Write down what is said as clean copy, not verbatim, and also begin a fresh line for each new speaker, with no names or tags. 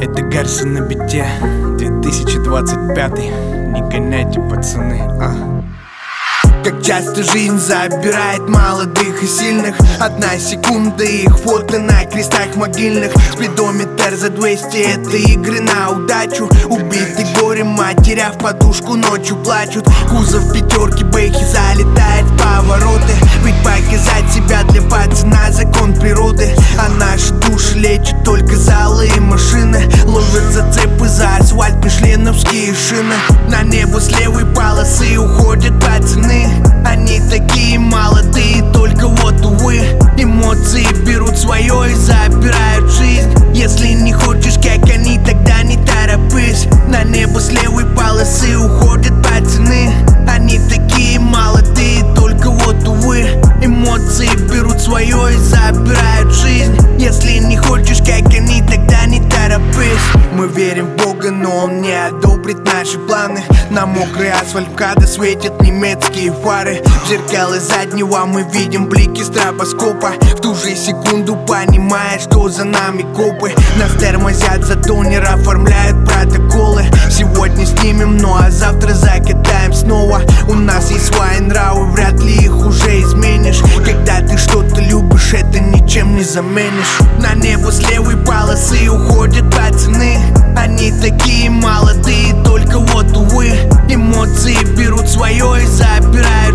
Это Гарсон на бите, 2025. Не гоняйте, пацаны,
Как часто жизнь забирает молодых и сильных. Одна секунда, их фото на крестах могильных. Спидометр за 200, это игры на удачу. Убитый горем матери, а в подушку ночью плачут. Кузов пятерки, бэхи залетает в повороты. Ведь показать себя для пацана закон природы. А наши души лечат только залы и машины. Ловят зацепы за асфальт, мишленовские шины. На небо с левой полосы уходят пацаны. Они такие молодые, только вот увы. Эмоции берут свое и забирают жизнь. Если не хочешь, как они, тогда не торопись. На небо с левой полосы уходят пацаны. Они такие молодые, только вот увы. Эмоции берут свое и забирают жизнь. Если не хочешь, как они, тогда не торопись. Мы верим в Бога, но Он не одобрит наши планы. На мокрый асфальт МКАДа светят немецкие фары. В зеркало заднего мы видим блики стробоскопа. В ту же секунду понимая, что за нами копы. Нас тормозят за тонер, оформляют протоколы. Сегодня снимем, ну а завтра закатаем снова. У нас есть свои нравы, вряд ли их уже изменишь. Когда ты что-то любишь, это ничем не заменишь. На небо с левой полосы уходят пацаны. Они такие молодые, только вот увы. Эмоции берут свое и забирают